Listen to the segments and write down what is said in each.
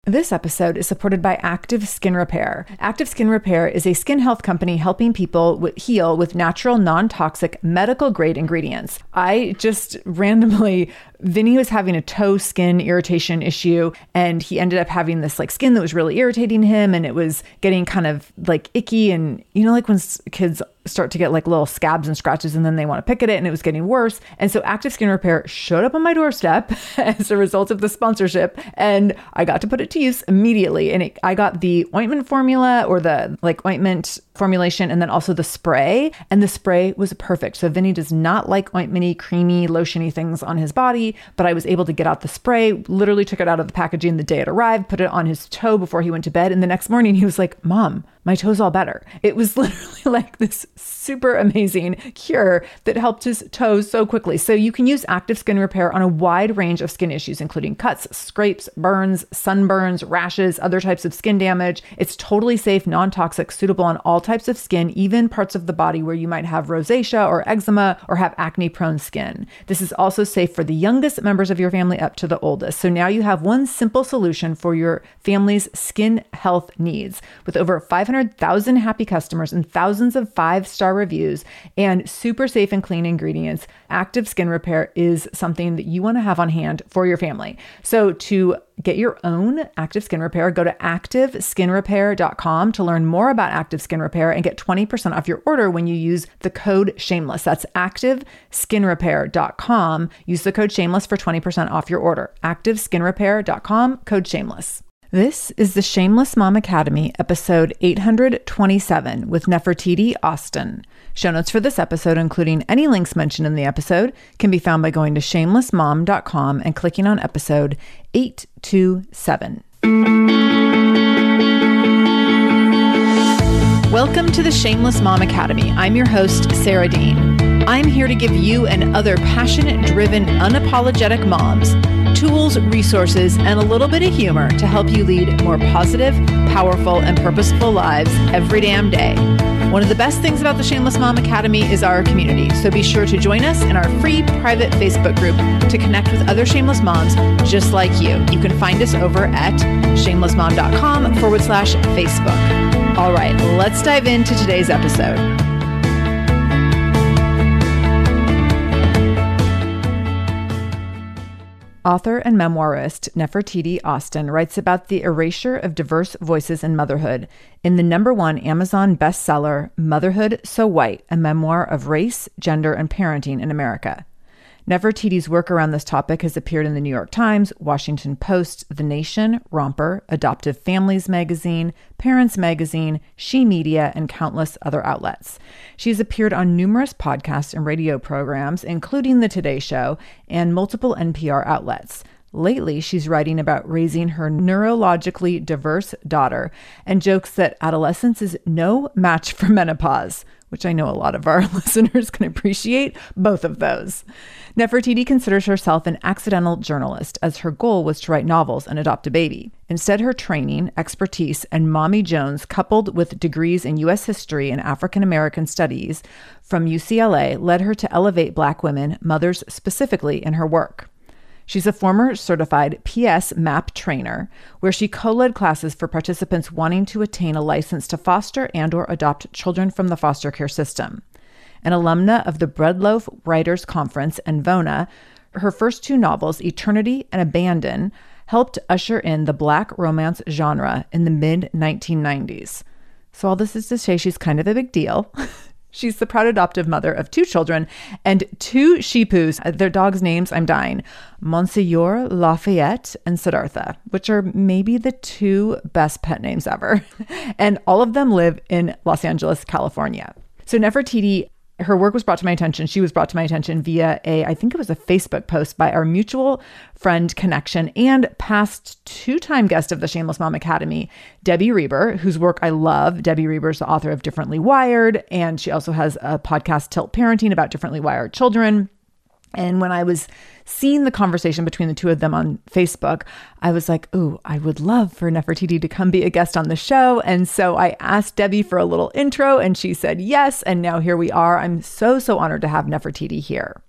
This episode is supported by Active Skin Repair. Active Skin Repair is a skin health company helping people heal with natural, non-toxic, medical-grade ingredients. I just randomly, Vinny was having a toe skin irritation issue, and he ended up having this like skin that was really irritating him, and it was getting kind of like icky, and you know, like when kids start to get like little scabs and scratches and then they want to pick at it, and it was getting worse. And so Active Skin Repair showed up on my doorstep as a result of the sponsorship, and I got to put it to use immediately. And I got the ointment formula, or the like ointment formulation, and then also the spray, and the spray was perfect. So Vinny does not like ointmenty, creamy, lotiony things on his body, but I was able to get out the spray, literally took it out of the packaging the day it arrived, put it on his toe before he went to bed. And the next morning he was like, "Mom, my toe's all better." It was literally like this super amazing cure that helped his toes so quickly. So you can use Active Skin Repair on a wide range of skin issues, including cuts, scrapes, burns, sunburns, rashes, other types of skin damage. It's totally safe, non-toxic, suitable on all types of skin, even parts of the body where you might have rosacea or eczema or have acne-prone skin. This is also safe for the youngest members of your family up to the oldest. So now you have one simple solution for your family's skin health needs. With over 500,000 happy customers and thousands of 5-star reviews and super safe and clean ingredients, Active Skin Repair is something that you want to have on hand for your family. So to get your own Active Skin Repair, go to activeskinrepair.com to learn more about Active Skin Repair and get 20% off your order when you use the code SHAMELESS. That's activeskinrepair.com. Use the code SHAMELESS for 20% off your order. activeskinrepair.com, code SHAMELESS. This is the Shameless Mom Academy, episode 827 with Nefertiti Austin. Show notes for this episode, including any links mentioned in the episode, can be found by going to shamelessmom.com and clicking on episode 827. Welcome to the Shameless Mom Academy. I'm your host, Sarah Dean. I'm here to give you and other passionate, driven, unapologetic moms tools, resources, and a little bit of humor to help you lead more positive, powerful, and purposeful lives every damn day. One of the best things about the Shameless Mom Academy is our community, so be sure to join us in our free private Facebook group to connect with other shameless moms just like you. You can find us over at shamelessmom.com/Facebook. All right, let's dive into today's episode. Author and memoirist Nefertiti Austin writes about the erasure of diverse voices in motherhood in the #1 Amazon bestseller, Motherhood So White, a memoir of race, gender, and parenting in America. Nefertiti's work around this topic has appeared in the New York Times, Washington Post, The Nation, Romper, Adoptive Families Magazine, Parents Magazine, She Media, and countless other outlets. She's appeared on numerous podcasts and radio programs, including The Today Show and multiple NPR outlets. Lately, she's writing about raising her neurologically diverse daughter and jokes that adolescence is no match for menopause, which I know a lot of our listeners can appreciate both of those. Nefertiti considers herself an accidental journalist, as her goal was to write novels and adopt a baby. Instead, her training, expertise, and Mommy Jones, coupled with degrees in U.S. history and African American studies from UCLA, led her to elevate Black women, mothers specifically, in her work. She's a former certified PS MAP trainer, where she co-led classes for participants wanting to attain a license to foster and/or adopt children from the foster care system. An alumna of the Breadloaf Writers Conference and VONA, her first 2 novels, Eternity and Abandon, helped usher in the Black romance genre in the mid-1990s. So all this is to say she's kind of a big deal. She's the proud adoptive mother of 2 children and 2 Shih-Tzus. Their dogs' names, I'm dying, Monsieur Lafayette and Siddhartha, which are maybe the 2 best pet names ever. And all of them live in Los Angeles, California. So Nefertiti, her work was brought to my attention. She was brought to my attention via I think it was a Facebook post by our mutual friend connection and past 2-time guest of the Shameless Mom Academy, Debbie Reber, whose work I love. Debbie Reber is the author of Differently Wired, and she also has a podcast, Tilt Parenting, about differently wired children. And when I was seeing the conversation between the 2 of them on Facebook, I was like, ooh, I would love for Nefertiti to come be a guest on the show. And so I asked Debbie for a little intro and she said yes. And now here we are. I'm so honored to have Nefertiti here.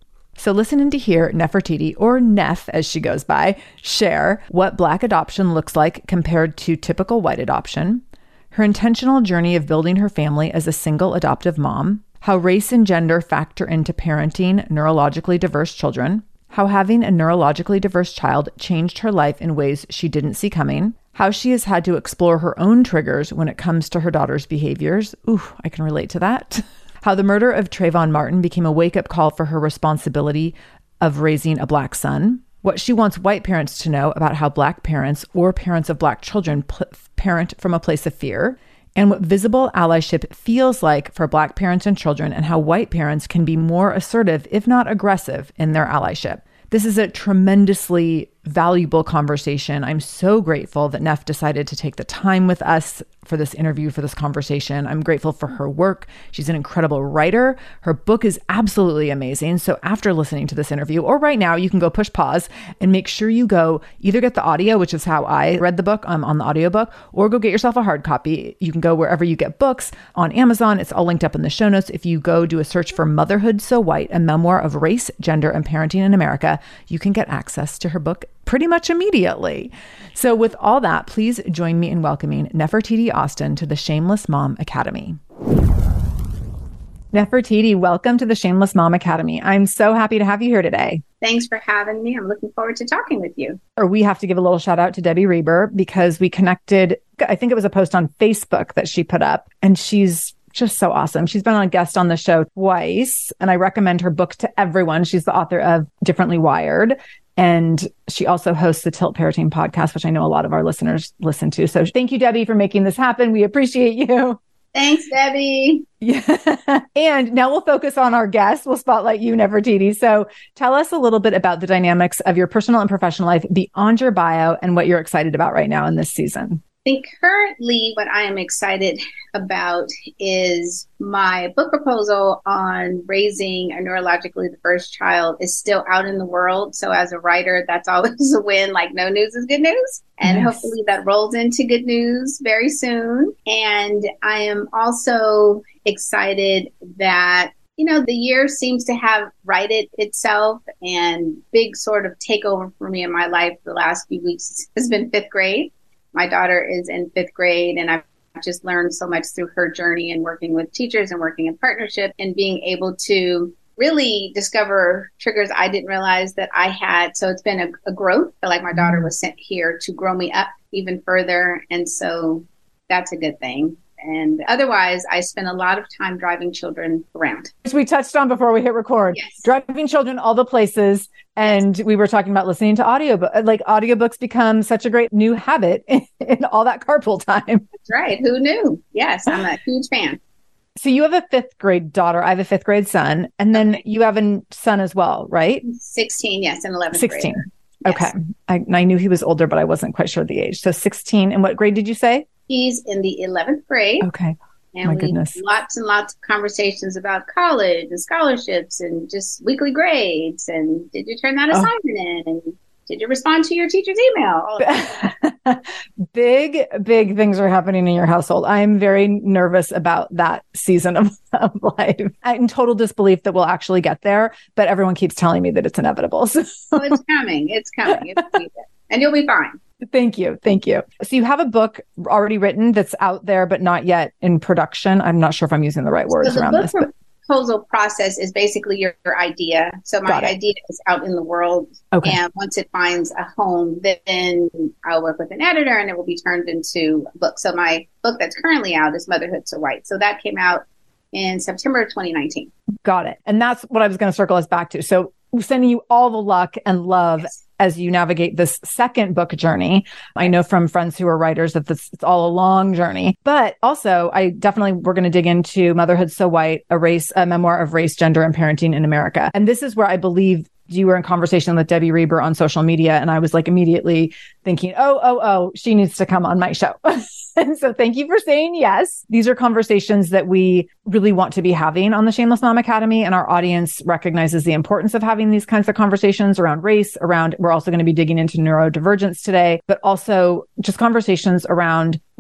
So listen in to hear Nefertiti, or Neff as she goes by, share what Black adoption looks like compared to typical white adoption, her intentional journey of building her family as a single adoptive mom, how race and gender factor into parenting neurologically diverse children, how having a neurologically diverse child changed her life in ways she didn't see coming, how she has had to explore her own triggers when it comes to her daughter's behaviors. Ooh, I can relate to that. How the murder of Trayvon Martin became a wake-up call for her responsibility of raising a Black son, what she wants white parents to know about how Black parents or parents of Black children parent from a place of fear, and what visible allyship feels like for Black parents and children, and how white parents can be more assertive, if not aggressive, in their allyship. This is a tremendously valuable conversation. I'm so grateful that Neff decided to take the time with us for this interview, for this conversation. I'm grateful for her work. She's an incredible writer. Her book is absolutely amazing. So after listening to this interview, or right now, you can go push pause and make sure you go either get the audio, which is how I read the book on the audiobook, or go get yourself a hard copy. You can go wherever you get books on Amazon. It's all linked up in the show notes. If you go do a search for Motherhood So White, a memoir of race, gender, and parenting in America, you can get access to her book pretty much immediately. So with all that, please join me in welcoming Nefertiti Austin to the Shameless Mom Academy. Nefertiti, welcome to the Shameless Mom Academy. I'm so happy to have you here today. Thanks for having me. I'm looking forward to talking with you. Or we have to give a little shout out to Debbie Reber because we connected. I think it was a post on Facebook that she put up, and she's just so awesome. She's been a guest on the show twice, and I recommend her book to everyone. She's the author of Differently Wired, and she also hosts the Tilt Parenting podcast, which I know a lot of our listeners listen to. So thank you, Debbie, for making this happen. We appreciate you. Thanks, Debbie. Yeah. And now we'll focus on our guest. We'll spotlight you, Nefertiti. So tell us a little bit about the dynamics of your personal and professional life beyond your bio and what you're excited about right now in this season. I think currently what I am excited about is my book proposal on raising a neurologically diverse child is still out in the world. So as a writer, that's always a win. Like, no news is good news. And Nice. Hopefully that rolls into good news very soon. And I am also excited that the year seems to have righted itself, and big sort of takeover for me in my life the last few weeks has been fifth grade. My daughter is in fifth grade, and I've just learned so much through her journey and working with teachers and working in partnership and being able to really discover triggers I didn't realize that I had. So it's been a growth. I feel like my daughter was sent here to grow me up even further. And so that's a good thing. And otherwise, I spend a lot of time driving children around. Which we touched on before we hit record. Yes. Driving children all the places. And we were talking about listening to audiobooks become such a great new habit in all that carpool time. That's right. Who knew? Yes, I'm a huge fan. So you have a fifth grade daughter. I have a fifth grade son. And then you have a son as well, right? 16, yes, and 11th 16. grader. Okay. Yes. I knew he was older, but I wasn't quite sure the age. So 16. And what grade did you say? He's in the 11th grade. Okay. And My we goodness. lots and lots of conversations about college and scholarships and just weekly grades. And did you turn that assignment in? And did you respond to your teacher's email? All of that. Big things are happening in your household. I'm very nervous about that season of life. I'm in total disbelief that we'll actually get there, but everyone keeps telling me that it's inevitable. So Well, it's coming. It's coming. And you'll be fine. Thank you. So you have a book already written that's out there, but not yet in production. I'm not sure if I'm using the right words around this. The proposal process is basically your idea. So my idea is out in the world. Okay. And once it finds a home, then I'll work with an editor and it will be turned into a book. So my book that's currently out is Motherhood So White. So that came out in September of 2019. Got it. And that's what I was going to circle us back to. So sending you all the luck and love as you navigate this second book journey. I know from friends who are writers that it's all a long journey, but also we're going to dig into Motherhood So White, a memoir of race, gender, and parenting in America. And this is where I believe you were in conversation with Debbie Reber on social media. And I was like immediately thinking, she needs to come on my show. And so thank you for saying yes. These are conversations that we really want to be having on the Shameless Mom Academy. And our audience recognizes the importance of having these kinds of conversations around race, we're also going to be digging into neurodivergence today, but also just conversations around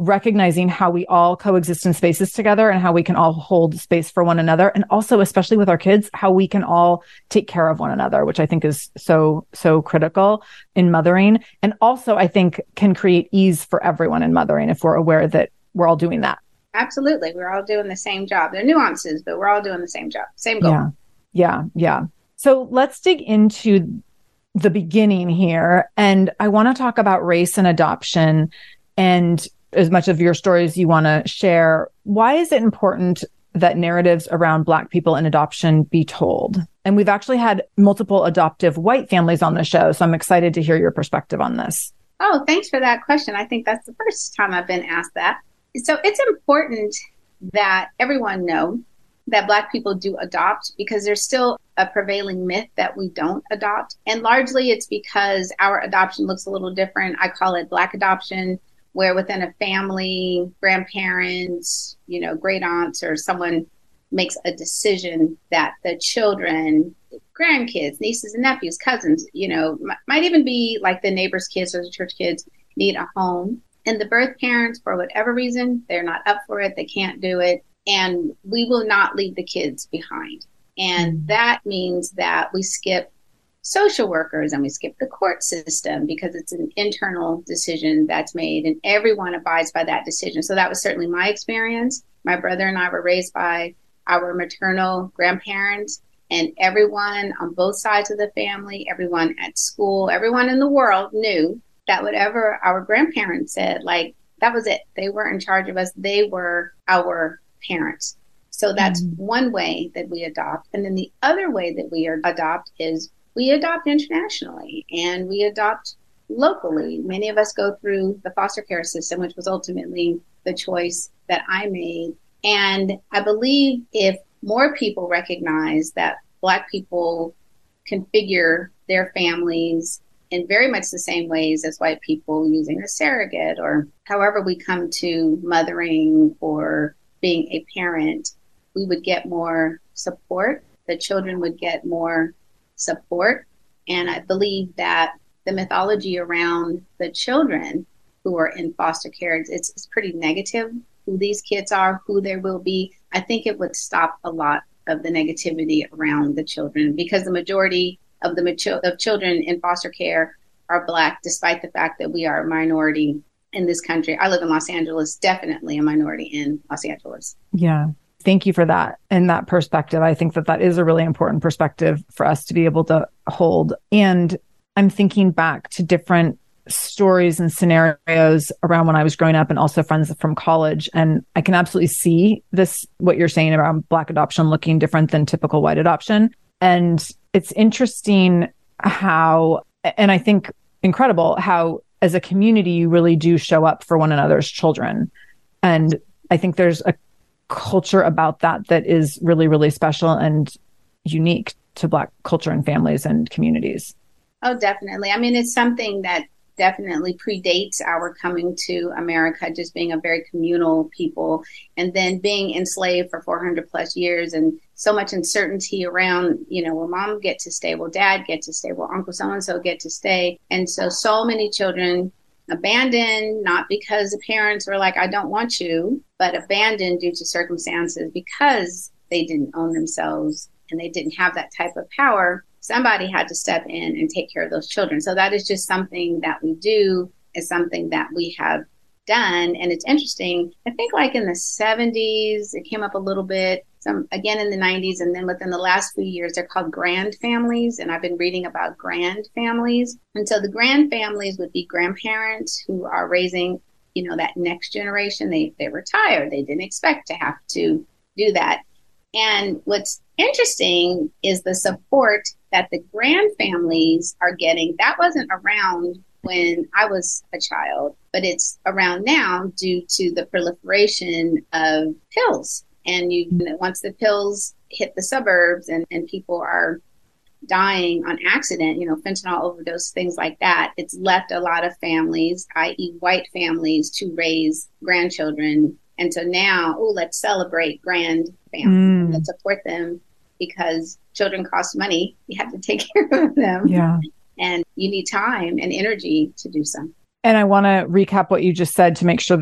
recognizing how we all coexist in spaces together and how we can all hold space for one another. And also, especially with our kids, how we can all take care of one another, which I think is so critical in mothering. And also, I think can create ease for everyone in mothering if we're aware that we're all doing that. Absolutely. We're all doing the same job. There are nuances, but we're all doing the same job, same goal. Yeah. So let's dig into the beginning here. And I want to talk about race and adoption, and as much of your story as you want to share. Why is it important that narratives around Black people in adoption be told? And we've actually had multiple adoptive white families on the show, so I'm excited to hear your perspective on this. Oh, thanks for that question. I think that's the first time I've been asked that. So it's important that everyone know that Black people do adopt, because there's still a prevailing myth that we don't adopt. And largely it's because our adoption looks a little different. I call it Black adoption, where within a family, grandparents, great aunts or someone makes a decision that the children, grandkids, nieces and nephews, cousins, might even be like the neighbor's kids or the church kids, need a home. And the birth parents, for whatever reason, they're not up for it. They can't do it. And we will not leave the kids behind. And that means that we skip social workers and we skip the court system, because it's an internal decision that's made and everyone abides by that decision. So that was certainly my experience. My brother and I were raised by our maternal grandparents, and everyone on both sides of the family, everyone at school, everyone in the world knew that whatever our grandparents said, like, that was it. They weren't in charge of us. They were our parents. So that's one way that we adopt. And then the other way that we adopt is we adopt internationally and we adopt locally. Many of us go through the foster care system, which was ultimately the choice that I made. And I believe if more people recognize that Black people configure their families in very much the same ways as white people, using a surrogate or however we come to mothering or being a parent, we would get more support. The children would get more support. And I believe that the mythology around the children who are in foster care, it's pretty negative, who these kids are, who they will be. I think it would stop a lot of the negativity around the children, because the majority of children in foster care are Black, despite the fact that we are a minority in this country. I live in Los Angeles, definitely a minority in Los Angeles. Yeah. Thank you for that and that perspective. I think that is a really important perspective for us to be able to hold. And I'm thinking back to different stories and scenarios around when I was growing up, and also friends from college. And I can absolutely see this, what you're saying around Black adoption looking different than typical white adoption. And it's interesting how, and I think incredible how as a community, you really do show up for one another's children. And I think there's a culture about that is really, really special and unique to Black culture and families and communities. Oh, definitely. I mean, it's something that definitely predates our coming to America, just being a very communal people, and then being enslaved for 400 plus years, and so much uncertainty around, will mom get to stay? Will dad get to stay? Will uncle so-and-so get to stay? And so many children abandoned, not because the parents were like, I don't want you, but abandoned due to circumstances because they didn't own themselves and they didn't have that type of power. Somebody had to step in and take care of those children. So that is just something that we do, is something that we have done. And it's interesting. I think like in the 70s, it came up a little bit, some again in the 90s. And then within the last few years, they're called grand families. And I've been reading about grand families. And so the grand families would be grandparents who are raising, that next generation. They retired. They didn't expect to have to do that. And what's interesting is the support that the grand families are getting. That wasn't around when I was a child, but it's around now due to the proliferation of pills. And once the pills hit the suburbs and people are dying on accident, fentanyl overdose, things like that, it's left a lot of families, i.e. white families, to raise grandchildren. And so now, let's celebrate grand families. Let's support them, because children cost money. You have to take care of them. Yeah. And you need time and energy to do so. And I want to recap what you just said to make sure that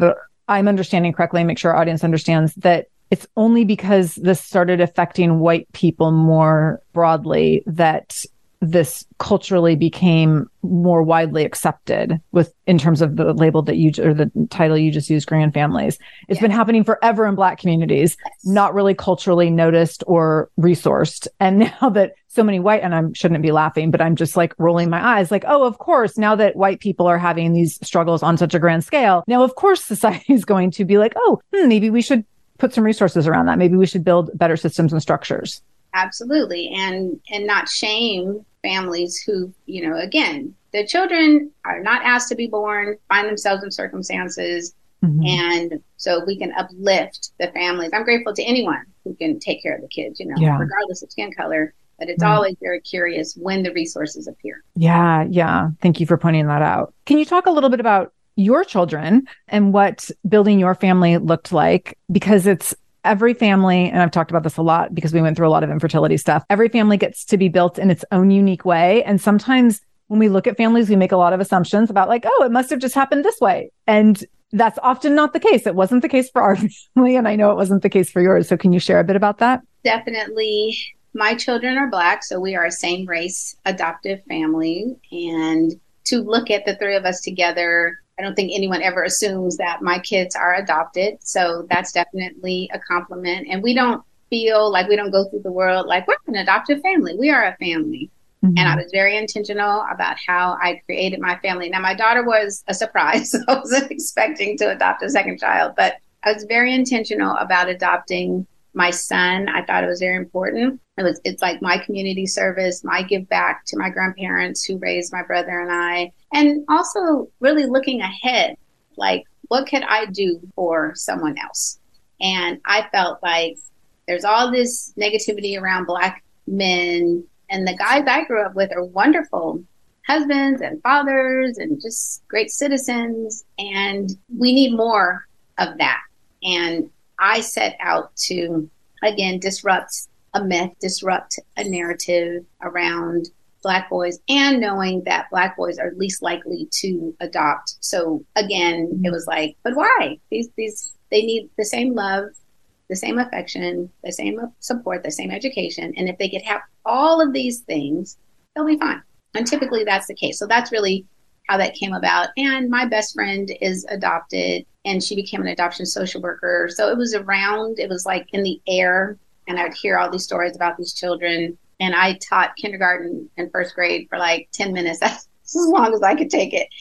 I'm understanding correctly, and make sure our audience understands that it's only because this started affecting white people more broadly that this culturally became more widely accepted in terms of the label that or the title you just used, grand families. It's been happening forever in Black communities, not really culturally noticed or resourced. And now that so many white, and I shouldn't be laughing, but I'm just like rolling my eyes like, oh, of course, now that white people are having these struggles on such a grand scale, now, of course, society is going to be like, oh, maybe we should put some resources around that. Maybe we should build better systems and structures. Absolutely. And not shame families who, again, the children are not asked to be born, find themselves in circumstances. Mm-hmm. And so we can uplift the families. I'm grateful to anyone who can take care of the kids, regardless of skin color. But it's always very curious when the resources appear. Yeah. Yeah. Thank you for pointing that out. Can you talk a little bit about your children and what building your family looked like? Because it's every family, and I've talked about this a lot because we went through a lot of infertility stuff. Every family gets to be built in its own unique way. And sometimes when we look at families, we make a lot of assumptions about like, oh, it must have just happened this way. And that's often not the case. It wasn't the case for our family. And I know it wasn't the case for yours. So can you share a bit about that? Definitely. My children are Black, so we are a same race adoptive family. And to look at the three of us together, I don't think anyone ever assumes that my kids are adopted. So that's definitely a compliment. And we don't feel like we don't go through the world like we're an adoptive family. We are a family. Mm-hmm. And I was very intentional about how I created my family. Now, my daughter was a surprise. I wasn't expecting to adopt a second child, but I was very intentional about adopting my son. I thought it was very important. It's like my community service, my give back to my grandparents who raised my brother and I, and also really looking ahead, like what could I do for someone else? And I felt like there's all this negativity around Black men, and the guys I grew up with are wonderful husbands and fathers and just great citizens. And we need more of that. And I set out to, again, disrupt a myth, disrupt a narrative around Black boys, and knowing that Black boys are least likely to adopt. So again, it was like, but why? They need the same love, the same affection, the same support, the same education. And if they could have all of these things, they'll be fine. And typically that's the case. So that's really how that came about. And my best friend is adopted, and she became an adoption social worker. So it was like in the air, and I would hear all these stories about these children. And I taught kindergarten and first grade for like 10 minutes. That's as long as I could take it.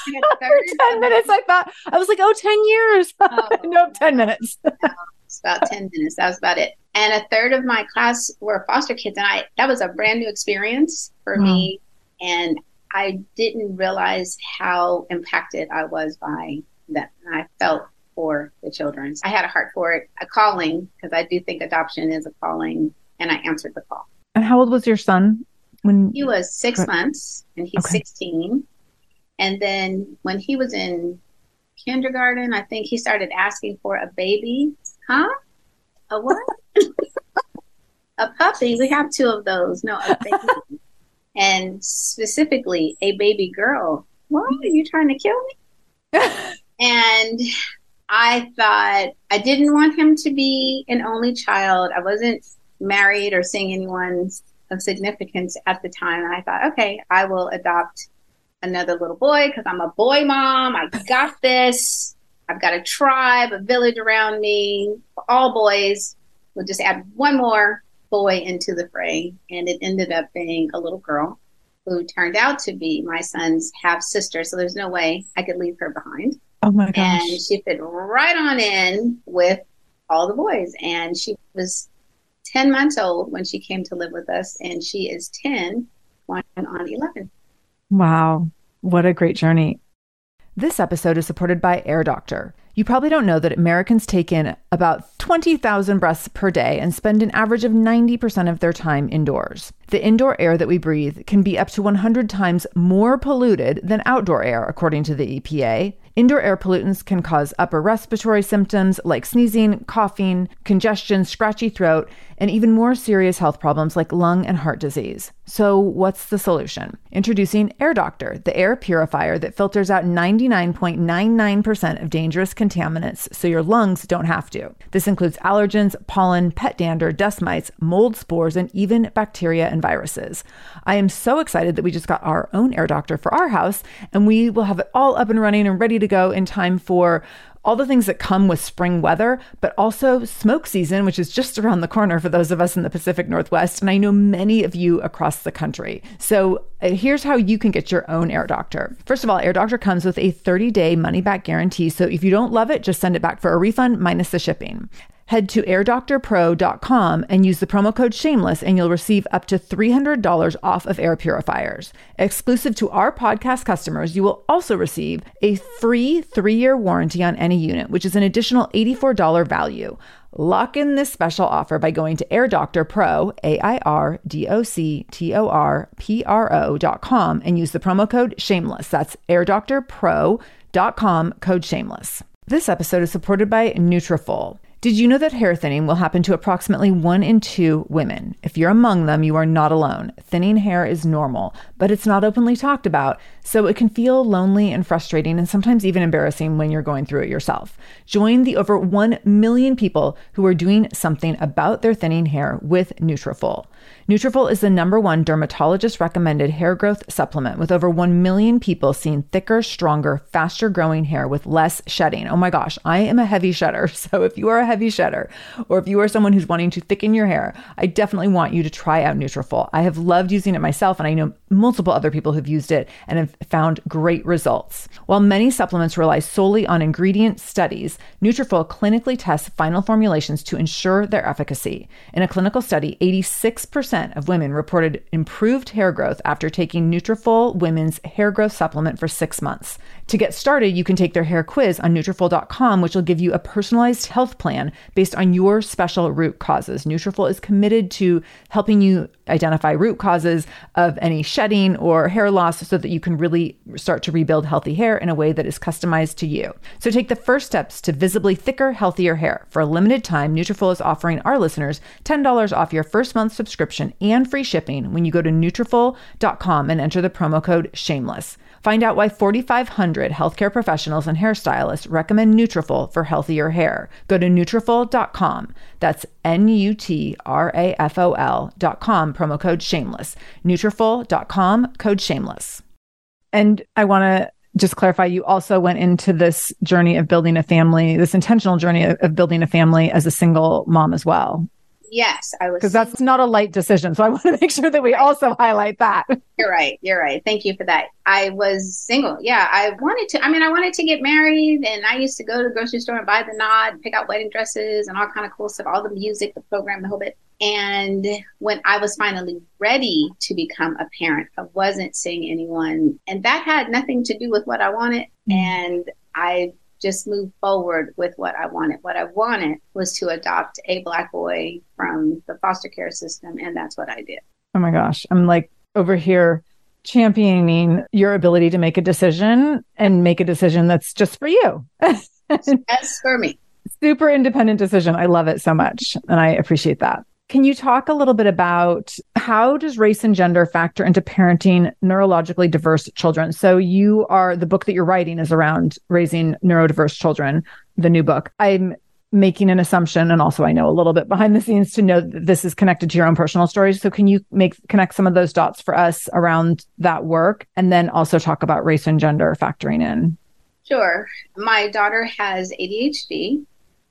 10 minutes, I was like, 10 years. Nope, 10 minutes. It's about 10 minutes. That was about it. And a third of my class were foster kids. And that was a brand new experience for me. And I didn't realize how impacted I was by them. And I felt for the children. I had a heart for it, a calling, because I do think adoption is a calling, and I answered the call. And how old was your son when he was 6 months, and he's 16. And then when he was in kindergarten, I think he started asking for a baby. Huh? A what? A puppy. We have two of those. No, a baby. And specifically a baby girl. What? Are you trying to kill me? And I thought I didn't want him to be an only child. I wasn't married or seeing anyone of significance at the time. And I thought, okay, I will adopt another little boy because I'm a boy mom. I got this. I've got a tribe, a village around me, all boys. We'll just add one more boy into the fray. And it ended up being a little girl who turned out to be my son's half sister. So there's no way I could leave her behind. Oh my gosh. And she fit right on in with all the boys. And she was 10 months old when she came to live with us. And she is 10, going on 11. Wow. What a great journey. This episode is supported by Air Doctor. You probably don't know that Americans take in about 20,000 breaths per day and spend an average of 90% of their time indoors. The indoor air that we breathe can be up to 100 times more polluted than outdoor air, according to the EPA. Indoor air pollutants can cause upper respiratory symptoms like sneezing, coughing, congestion, scratchy throat, and even more serious health problems like lung and heart disease. So what's the solution? Introducing Air Doctor, the air purifier that filters out 99.99% of dangerous contaminants so your lungs don't have to. This includes allergens, pollen, pet dander, dust mites, mold spores, and even bacteria and viruses. I am so excited that we just got our own Air Doctor for our house, and we will have it all up and running and ready to go in time for all the things that come with spring weather, but also smoke season, which is just around the corner for those of us in the Pacific Northwest. And I know many of you across the country. So here's how you can get your own Air Doctor. First of all, Air Doctor comes with a 30-day money-back guarantee. So if you don't love it, just send it back for a refund minus the shipping. Head to airdoctorpro.com and use the promo code shameless, and you'll receive up to $300 off of air purifiers. Exclusive to our podcast customers, you will also receive a free 3-year warranty on any unit, which is an additional $84 value. Lock in this special offer by going to airdoctorpro, airdoctorpro.com, and use the promo code shameless. That's airdoctorpro.com, code shameless. This episode is supported by Nutrafol. Did you know that hair thinning will happen to approximately 1 in 2 women? If you're among them, you are not alone. Thinning hair is normal, but it's not openly talked about, so it can feel lonely and frustrating and sometimes even embarrassing when you're going through it yourself. Join the over 1 million people who are doing something about their thinning hair with Nutrafol. Nutrafol is the #1 dermatologist-recommended hair growth supplement, with over 1 million people seeing thicker, stronger, faster-growing hair with less shedding. Oh my gosh, I am a heavy shedder, so if you are a heavy shedder, or if you are someone who's wanting to thicken your hair, I definitely want you to try out Nutrafol. I have loved using it myself, and I know multiple other people who've used it and have found great results. While many supplements rely solely on ingredient studies, Nutrafol clinically tests final formulations to ensure their efficacy. In a clinical study, 86% of women reported improved hair growth after taking Nutrafol Women's Hair Growth Supplement for 6 months. To get started, you can take their hair quiz on Nutrafol.com, which will give you a personalized health plan based on your special root causes. Nutrafol is committed to helping you identify root causes of any shedding or hair loss so that you can really start to rebuild healthy hair in a way that is customized to you. So take the first steps to visibly thicker, healthier hair. For a limited time, Nutrafol is offering our listeners $10 off your first month subscription and free shipping when you go to Nutrafol.com and enter the promo code shameless. Find out why 4,500 healthcare professionals and hairstylists recommend Nutrafol for healthier hair. Go to Nutrafol.com. That's Nutrafol.com, promo code shameless. Nutrafol.com, code shameless. And I want to just clarify, you also went into this journey of building a family, this intentional journey of building a family as a single mom as well. Yes, I was. Because that's not a light decision. So I want to make sure that we also highlight that. You're right. You're right. Thank you for that. I was single. Yeah, I wanted to get married, and I used to go to the grocery store and buy the knot, pick out wedding dresses and all kind of cool stuff, all the music, the program, the whole bit. And when I was finally ready to become a parent, I wasn't seeing anyone. And that had nothing to do with what I wanted. And I just move forward with what I wanted. What I wanted was to adopt a Black boy from the foster care system, and that's what I did. Oh my gosh. I'm like over here championing your ability to make a decision and make a decision that's just for you. That's for me. Super independent decision. I love it so much. And I appreciate that. Can you talk a little bit about how does race and gender factor into parenting neurologically diverse children? So the book that you're writing is around raising neurodiverse children, the new book. I'm making an assumption, and also I know a little bit behind the scenes to know that this is connected to your own personal stories. So can you connect some of those dots for us around that work, and then also talk about race and gender factoring in? Sure. My daughter has ADHD,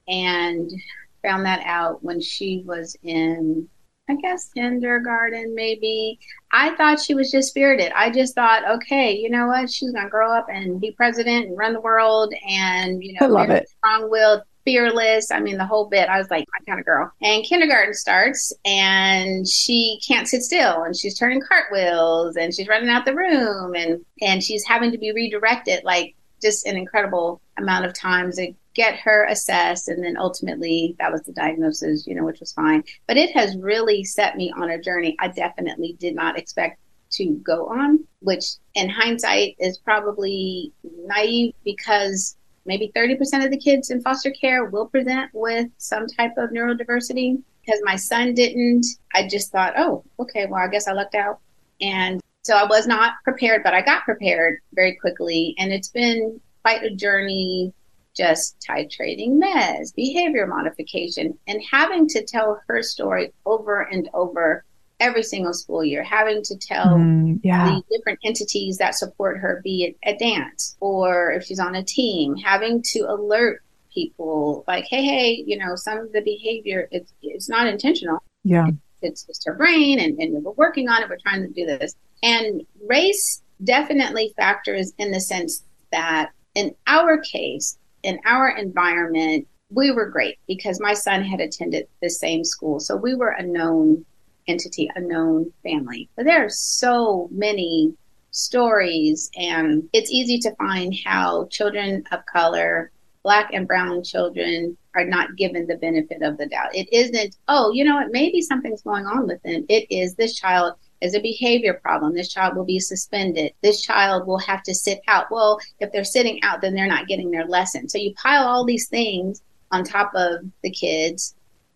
and found that out when she was in, I guess, kindergarten, maybe. I thought she was just spirited. I just thought, okay, you know what? She's going to grow up and be president and run the world and, I love it. Strong-willed, fearless. I mean, the whole bit. I was like, my kind of girl. And kindergarten starts and she can't sit still and she's turning cartwheels and she's running out the room and she's having to be redirected like just an incredible amount of times to get her assessed. And then ultimately that was the diagnosis, which was fine. But it has really set me on a journey I definitely did not expect to go on, which in hindsight is probably naive because maybe 30% of the kids in foster care will present with some type of neurodiversity. Because my son didn't, I just thought, oh, okay, well, I guess I lucked out. And so I was not prepared, but I got prepared very quickly. And it's been quite a journey, just titrating meds, behavior modification, and having to tell her story over and over every single school year, having to tell the different entities that support her, be it at dance or if she's on a team, having to alert people like, hey, some of the behavior, it's not intentional. Yeah. It's just her brain, and we're working on it. We're trying to do this. And race definitely factors in the sense that in our case, in our environment, we were great because my son had attended the same school. So we were a known entity, a known family. But there are so many stories, and it's easy to find how children of color, Black and brown children, are not given the benefit of the doubt. It isn't, maybe something's going on with them. It is, this child is a behavior problem. This child will be suspended. This child will have to sit out. Well, if they're sitting out, then they're not getting their lesson. So you pile all these things on top of the kids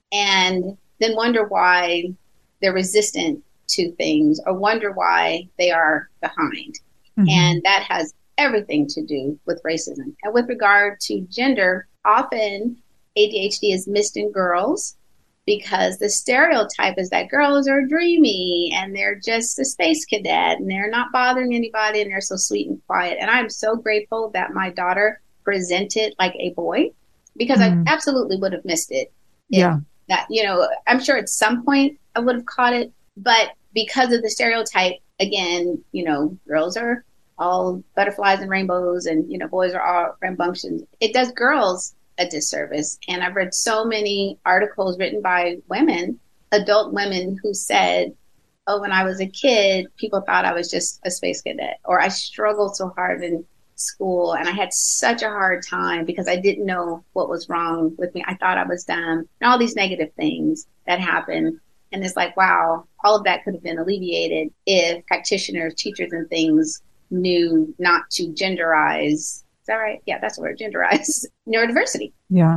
and then wonder why they're resistant to things or wonder why they are behind. Mm-hmm. And that has everything to do with racism. And with regard to gender, often ADHD is missed in girls because the stereotype is that girls are dreamy and they're just a space cadet and they're not bothering anybody and they're so sweet and quiet. And I'm so grateful that my daughter presented like a boy because I absolutely would have missed it. That, I'm sure at some point I would have caught it, but because of the stereotype, again, girls are all butterflies and rainbows and, boys are all rambunctious. It does girls a disservice. And I've read so many articles written by women, adult women who said, oh, when I was a kid, people thought I was just a space cadet, or I struggled so hard in school and I had such a hard time because I didn't know what was wrong with me. I thought I was dumb and all these negative things that happen. And it's like, wow, all of that could have been alleviated if practitioners, teachers and things knew not to genderize. Is that right? Yeah, that's the word, genderize neurodiversity. Yeah.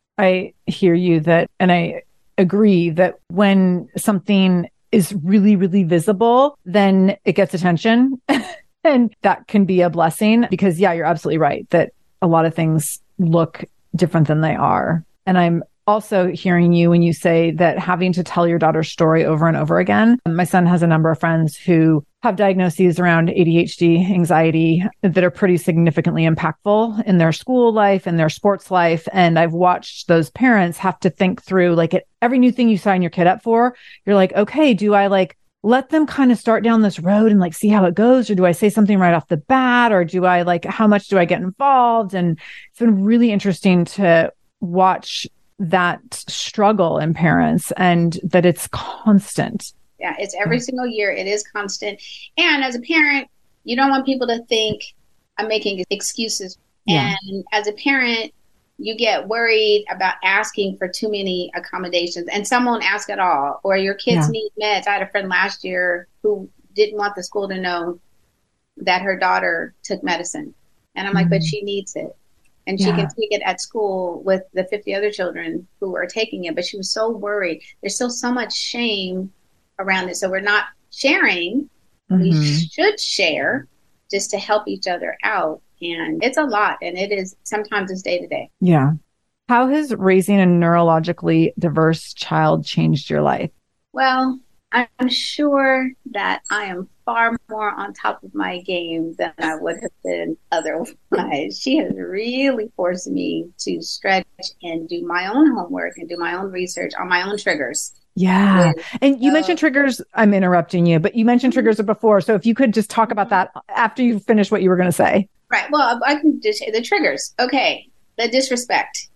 I hear you and I agree that when something is really, really visible, then it gets attention. And that can be a blessing because, yeah, you're absolutely right that a lot of things look different than they are. And I'm also hearing you when you say that having to tell your daughter's story over and over again. My son has a number of friends who have diagnoses around ADHD, anxiety that are pretty significantly impactful in their school life and their sports life. And I've watched those parents have to think through, like, at every new thing you sign your kid up for, you're like, okay, do I let them kind of start down this road and see how it goes? Or do I say something right off the bat? Or do I how much do I get involved? And it's been really interesting to watch that struggle in parents and that it's constant. Yeah, it's every single year. It is constant. And as a parent, you don't want people to think I'm making excuses. Yeah. And as a parent, you get worried about asking for too many accommodations and some won't ask at all. Or your kids need meds. I had a friend last year who didn't want the school to know that her daughter took medicine. And I'm like, but she needs it. And she can take it at school with the 50 other children who are taking it. But she was so worried. There's still so much shame around it. So we're not sharing. We should share just to help each other out. And it's a lot. And it is, sometimes it's day to day. Yeah. How has raising a neurologically diverse child changed your life? Well, I'm sure that I am far more on top of my game than I would have been otherwise. She has really forced me to stretch and do my own homework and do my own research on my own triggers. Yeah. And you mentioned triggers. I'm interrupting you, but you mentioned triggers before. So if you could just talk about that after you finish what you were going to say. Right. Well, I can just say the triggers. Okay. The disrespect.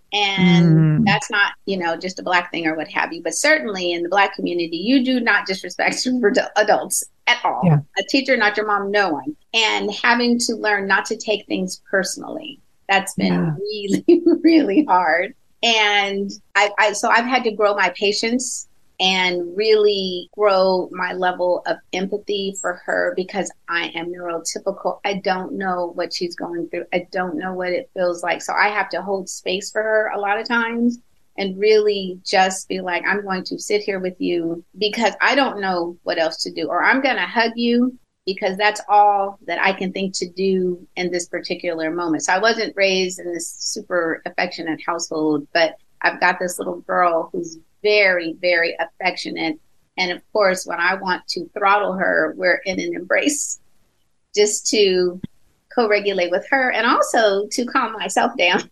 And that's not, just a Black thing or what have you. But certainly in the Black community, you do not disrespect adults at all. Yeah. A teacher, not your mom, no one. And having to learn not to take things personally. That's been really, really hard. And so I've had to grow my patience and really grow my level of empathy for her because I am neurotypical. I don't know what she's going through. I don't know what it feels like. So I have to hold space for her a lot of times and really just be like, I'm going to sit here with you because I don't know what else to do, or I'm going to hug you because that's all that I can think to do in this particular moment. So I wasn't raised in this super affectionate household, but I've got this little girl who's very, very affectionate. And of course, when I want to throttle her, we're in an embrace just to co-regulate with her and also to calm myself down.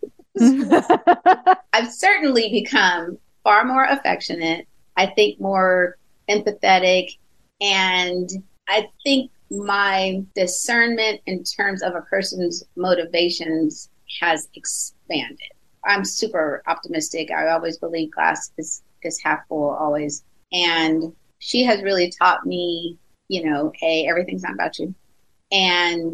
I've certainly become far more affectionate, I think more empathetic, and I think my discernment in terms of a person's motivations has expanded. I'm super optimistic. I always believe glass is half full always. And she has really taught me, hey, everything's not about you. And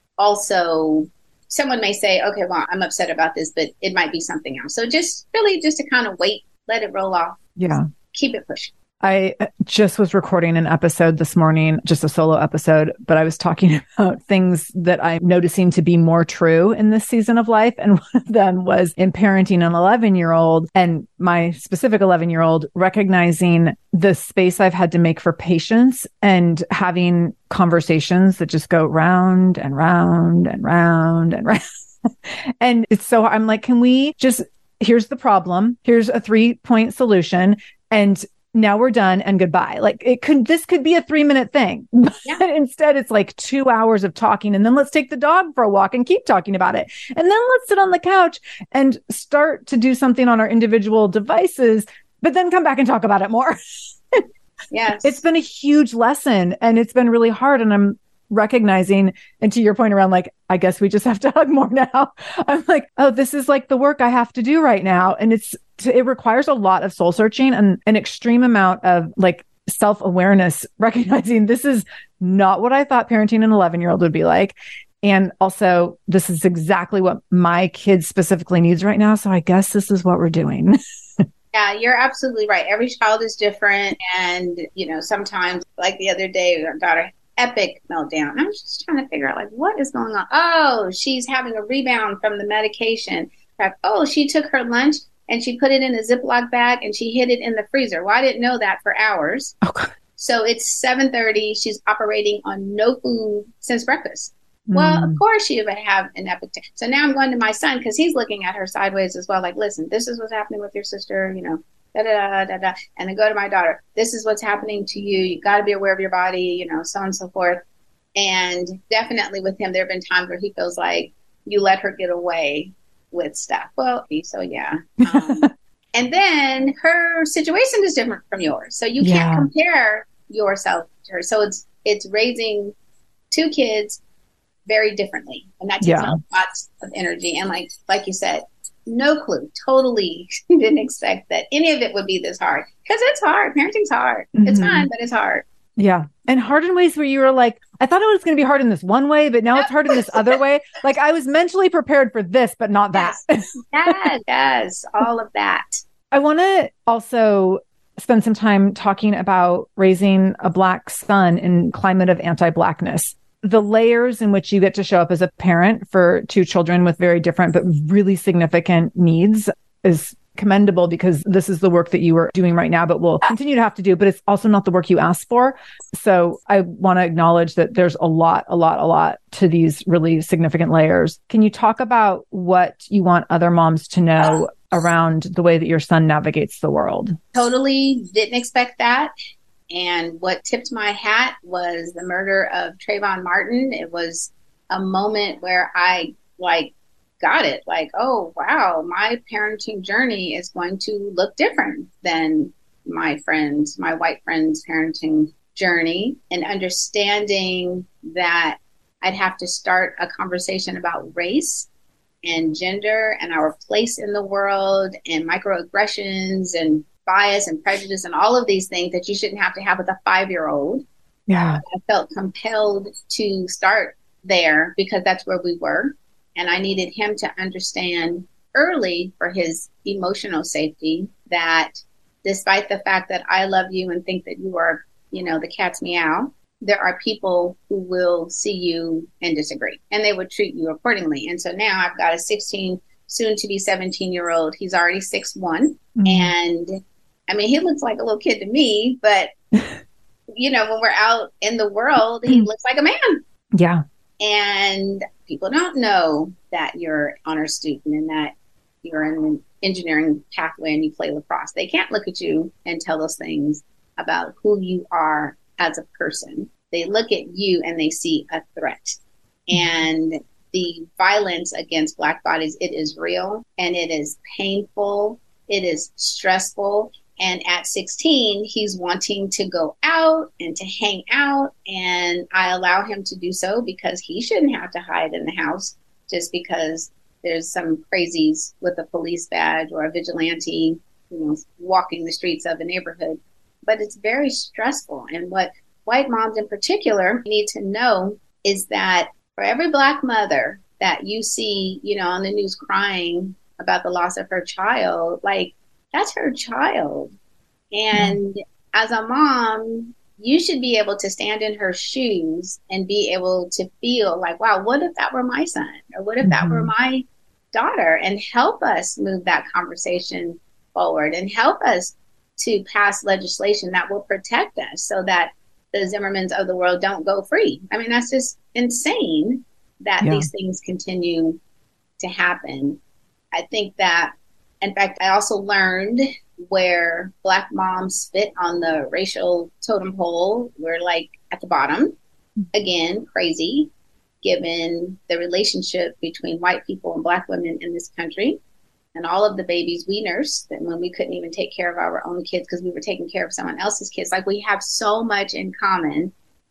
also, someone may say, okay, well, I'm upset about this, but it might be something else. So just to kind of wait, let it roll off. Yeah. Keep it pushing. I just was recording an episode this morning, just a solo episode, but I was talking about things that I'm noticing to be more true in this season of life. And one of them was in parenting an 11-year-old, and my specific 11-year-old, recognizing the space I've had to make for patience and having conversations that just go round and round and round and round. And it's so, I'm like, can we just, here's the problem. Here's a 3-point solution. And now we're done and goodbye. Like this could be a 3-minute thing. Yeah. Instead, it's like 2 hours of talking, and then let's take the dog for a walk and keep talking about it. And then let's sit on the couch and start to do something on our individual devices, but then come back and talk about it more. Yes. It's been a huge lesson, and it's been really hard. And I'm recognizing, and to your point around, like, I guess we just have to hug more now. I'm like, oh, this is like the work I have to do right now. And it requires a lot of soul searching and an extreme amount of like self-awareness, recognizing this is not what I thought parenting an 11-year-old would be like. And also, this is exactly what my kid specifically needs right now. So I guess this is what we're doing. Yeah, you're absolutely right. Every child is different. And, sometimes, like the other day, our daughter, epic meltdown. I was just trying to figure out, like, what is going on? Oh, she's having a rebound from the medication. Like, oh, she took her lunch and she put it in a Ziploc bag and she hid it in the freezer. Well, I didn't know that for hours. Okay. So it's 7:30. She's operating on no food since breakfast. Well, of course she would have an epic. So now I'm going to my son because he's looking at her sideways as well. Like, listen, this is what's happening with your sister, da, da, da, da. And then go to my daughter. This is what's happening to you. You got to be aware of your body, so on and so forth. And definitely with him, there have been times where he feels like you let her get away with stuff. Well, so yeah. And then her situation is different from yours. So you can't compare yourself to her. So it's raising 2 kids very differently. And that takes lots of energy. And like you said, no clue. Totally didn't expect that any of it would be this hard. Because it's hard. Parenting's hard. Mm-hmm. It's fun, but it's hard. Yeah. And hard in ways where you were like, I thought it was going to be hard in this one way, but now it's hard in this other way. Like I was mentally prepared for this, but not that. Yes. All of that. I want to also spend some time talking about raising a Black son in climate of anti-Blackness. The layers in which you get to show up as a parent for 2 children with very different but really significant needs is commendable, because this is the work that you are doing right now, but will continue to have to do, but it's also not the work you asked for. So I want to acknowledge that there's a lot to these really significant layers. Can you talk about what you want other moms to know around the way that your son navigates the world? Totally didn't expect that. And what tipped my hat was the murder of Trayvon Martin. It was a moment where I got it. Like, oh, wow, my parenting journey is going to look different than my white friends' parenting journey. And understanding that I'd have to start a conversation about race and gender and our place in the world and microaggressions and bias and prejudice and all of these things that you shouldn't have to have with a 5-year-old. Yeah. I felt compelled to start there because that's where we were. And I needed him to understand early, for his emotional safety, that despite the fact that I love you and think that you are, the cat's meow, there are people who will see you and disagree, and they would treat you accordingly. And so now I've got a 16 soon to be 17-year-old. He's already 6'1". And I mean, he looks like a little kid to me, but you know, when we're out in the world, he looks like a man. Yeah. And people don't know that you're an honor student and that you're in an engineering pathway and you play lacrosse. They can't look at you and tell those things about who you are as a person. They look at you and they see a threat. And the violence against Black bodies, it is real and it is painful. It is stressful. And at 16, he's wanting to go out and to hang out. And I allow him to do so because he shouldn't have to hide in the house just because there's some crazies with a police badge or a vigilante, you know, walking the streets of a neighborhood. But it's very stressful. And what white moms in particular need to know is that for every Black mother that you see, you know, on the news crying about the loss of her child, like, that's her child. And as a mom, you should be able to stand in her shoes and be able to feel like, wow, what if that were my son? Or what if that were my daughter? And help us move that conversation forward and help us to pass legislation that will protect us so that the Zimmermans of the world don't go free. I mean, that's just insane that these things continue to happen. I think that, in fact, I also learned where Black moms fit on the racial totem pole. We're like at the bottom. Again, crazy, given the relationship between white people and Black women in this country and all of the babies we nursed and when we couldn't even take care of our own kids because we were taking care of someone else's kids. Like, we have so much in common.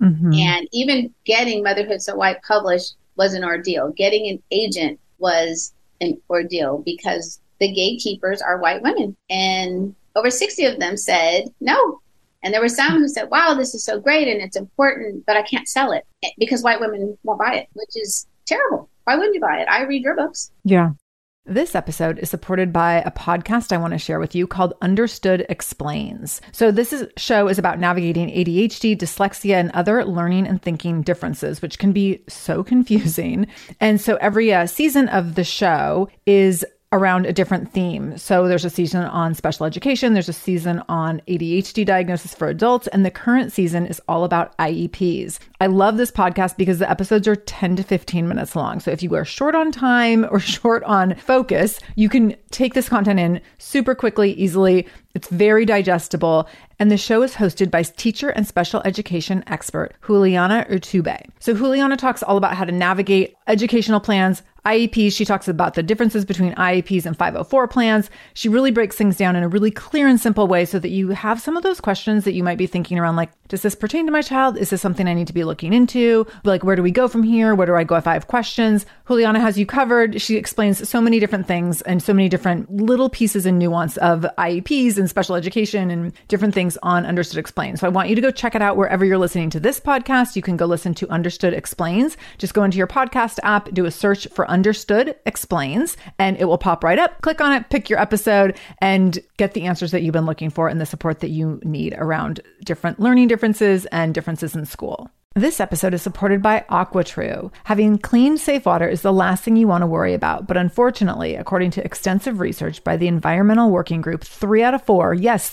And even getting Motherhood So White published was an ordeal. Getting an agent was an ordeal because the gatekeepers are white women. And over 60 of them said no. And there were some who said, wow, this is so great and it's important, but I can't sell it because white women won't buy it, which is terrible. Why wouldn't you buy it? I read your books. Yeah. This episode is supported by a podcast I want to share with you called Understood Explains. So show is about navigating ADHD, dyslexia, and other learning and thinking differences, which can be so confusing. And so every season of the show is around a different theme. So there's a season on special education, there's a season on ADHD diagnosis for adults, and the current season is all about IEPs. I love this podcast because the episodes are 10 to 15 minutes long. So if you are short on time or short on focus, you can take this content in super quickly, easily. It's very digestible. And the show is hosted by teacher and special education expert Juliana Urtubey. So Juliana talks all about how to navigate educational plans, IEPs. She talks about the differences between IEPs and 504 plans. She really breaks things down in a really clear and simple way so that you have some of those questions that you might be thinking around, like, does this pertain to my child? Is this something I need to be looking into? Like, where do we go from here? Where do I go if I have questions? Juliana has you covered. She explains so many different things and so many different little pieces and nuance of IEPs and special education and different things on Understood Explains. So I want you to go check it out wherever you're listening to this podcast. You can go listen to Understood Explains. Just go into your podcast app, do a search for Understood Explains, and it will pop right up. Click on it, pick your episode, and get the answers that you've been looking for and the support that you need around different learning differences and differences in school. This episode is supported by AquaTrue. Having clean, safe water is the last thing you want to worry about. But unfortunately, according to extensive research by the Environmental Working Group, 3 out of 4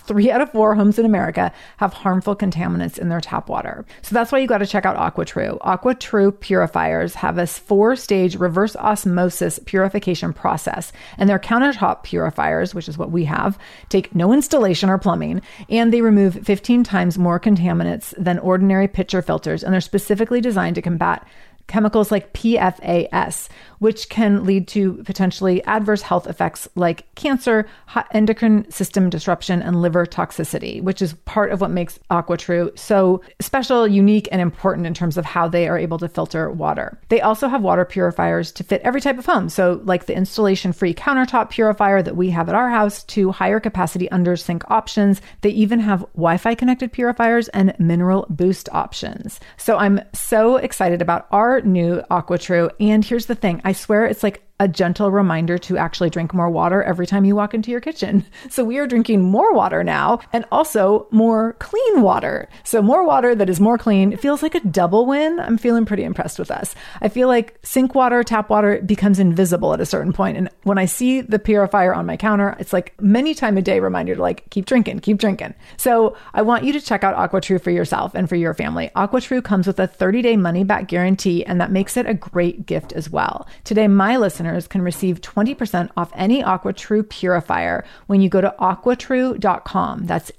homes in America have harmful contaminants in their tap water. So that's why you got to check out AquaTrue. AquaTrue purifiers have a 4-stage reverse osmosis purification process. And their countertop purifiers, which is what we have, take no installation or plumbing, and they remove 15 times more contaminants than ordinary pitcher filters. And they're specifically designed to combat chemicals like PFAS, which can lead to potentially adverse health effects like cancer, endocrine system disruption, and liver toxicity, which is part of what makes AquaTrue so special, unique, and important in terms of how they are able to filter water. They also have water purifiers to fit every type of home. So like the installation-free countertop purifier that we have at our house to higher capacity under sink options. They even have Wi-Fi connected purifiers and mineral boost options. So I'm so excited about our new AquaTrue. And here's the thing, I swear it's like a gentle reminder to actually drink more water every time you walk into your kitchen. So we are drinking more water now, and also more clean water. So more water that is more clean. It feels like a double win. I'm feeling pretty impressed with us. I feel like sink water, tap water becomes invisible at a certain point. And when I see the purifier on my counter, it's like many time a day reminder to like, keep drinking, keep drinking. So I want you to check out AquaTrue for yourself and for your family. AquaTrue comes with a 30-day money-back guarantee, and that makes it a great gift as well. Today, my listeners can receive 20% off any AquaTrue purifier when you go to aquatrue.com. That's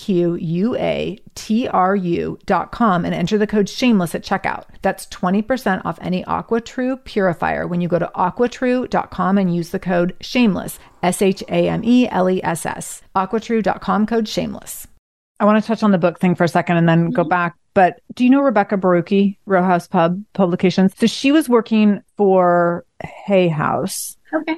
AQUATRU.com and enter the code shameless at checkout. That's 20% off any AquaTrue purifier when you go to aquatrue.com and use the code shameless, SHAMELESS. aquatrue.com, code shameless. I want to touch on the book thing for a second and then go back. But do you know Rebecca Barucki, Row House Pub Publications? So she was working for Hay House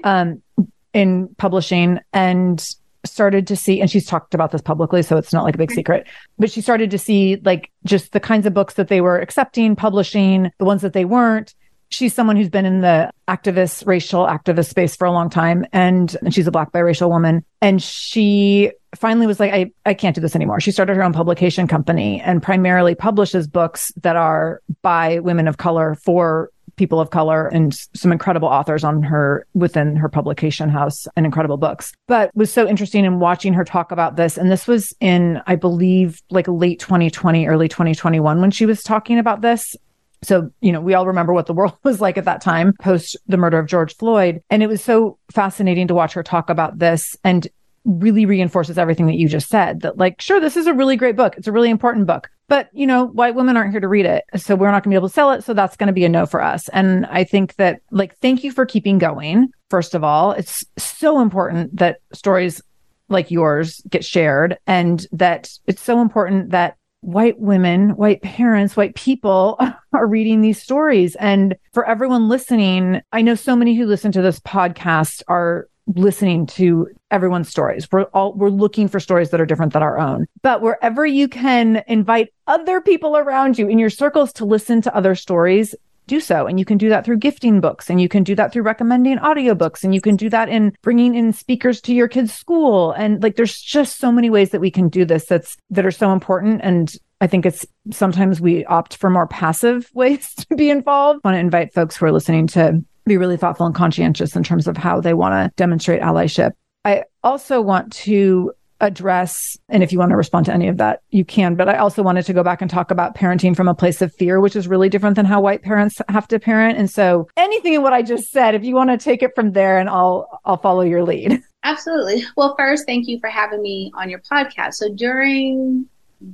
in publishing, and started to see, and she's talked about this publicly, so it's not like a big secret, but she started to see like just the kinds of books that they were accepting, publishing, the ones that they weren't. She's someone who's been in the racial activist space for a long time. And she's a Black biracial woman. And she finally was like, I can't do this anymore. She started her own publication company and primarily publishes books that are by women of color for people of color, and some incredible authors within her publication house, and incredible books. But was so interesting in watching her talk about this. And this was in, I believe, like late 2020, early 2021 when she was talking about this. So, we all remember what the world was like at that time, post the murder of George Floyd. And it was so fascinating to watch her talk about this, and really reinforces everything that you just said, that like, sure, this is a really great book. It's a really important book, but white women aren't here to read it. So we're not going to be able to sell it. So that's going to be a no for us. And I think that thank you for keeping going. First of all, it's so important that stories like yours get shared, and that it's so important that white women, white parents, white people are reading these stories. And for everyone listening, I know so many who listen to this podcast are listening to everyone's stories. We're looking for stories that are different than our own. But wherever you can invite other people around you in your circles to listen to other stories, do so. And you can do that through gifting books, and you can do that through recommending audiobooks, and you can do that in bringing in speakers to your kids' school. And there's just so many ways that we can do this that are so important. And I think it's sometimes we opt for more passive ways to be involved. I want to invite folks who are listening to be really thoughtful and conscientious in terms of how they want to demonstrate allyship. I also want to address, and if you want to respond to any of that, you can, but I also wanted to go back and talk about parenting from a place of fear, which is really different than how white parents have to parent. And so anything in what I just said, if you want to take it from there, and I'll follow your lead. Absolutely. Well, first, thank you for having me on your podcast. So during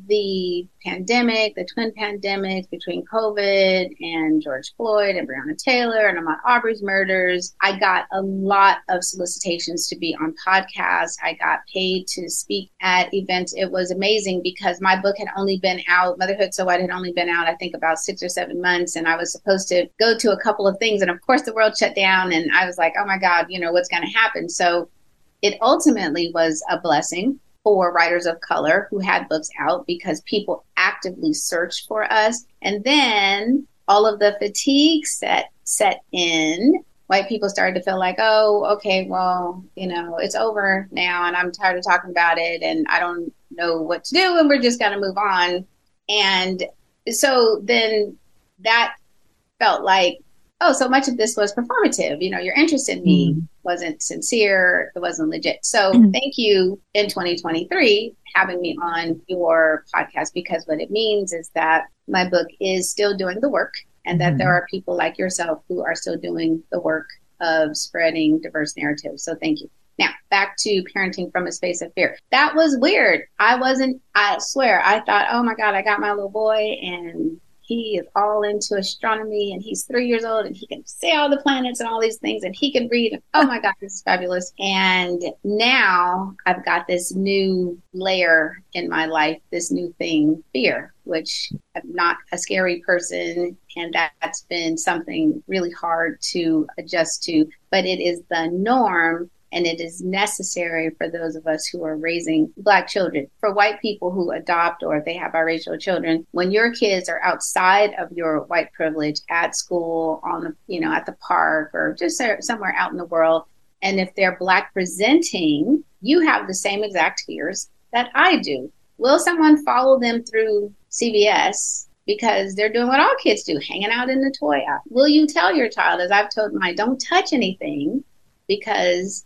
the pandemic, the twin pandemics between COVID and George Floyd and Breonna Taylor and Ahmaud Arbery's murders, I got a lot of solicitations to be on podcasts. I got paid to speak at events. It was amazing because my book had only been out, Motherhood So White had only been out, I think about 6 or 7 months. And I was supposed to go to a couple of things. And of course, the world shut down. And I was like, oh my God, what's going to happen? So it ultimately was a blessing for writers of color who had books out, because people actively searched for us. And then all of the fatigue set in. White people started to feel like, oh, okay, well, it's over now, and I'm tired of talking about it, and I don't know what to do, and we're just going to move on. And so then that felt like, oh, so much of this was performative. Your interest in me wasn't sincere. It wasn't legit. So thank you in 2023 having me on your podcast, because what it means is that my book is still doing the work, and that there are people like yourself who are still doing the work of spreading diverse narratives. So thank you. Now, back to parenting from a space of fear. That was weird. I swear, I thought, oh my God, I got my little boy, and he is all into astronomy, and he's 3 years old, and he can say all the planets and all these things, and he can read. And, oh my God, this is fabulous. And now I've got this new layer in my life, this new thing, fear, which I'm not a scary person. And that's been something really hard to adjust to, but it is the norm. And it is necessary for those of us who are raising Black children. For white people who adopt or if they have biracial children, when your kids are outside of your white privilege at school, on the, at the park or just somewhere out in the world, and if they're Black presenting, you have the same exact fears that I do. Will someone follow them through CVS because they're doing what all kids do, hanging out in the toy aisle? Will you tell your child, as I've told mine, don't touch anything because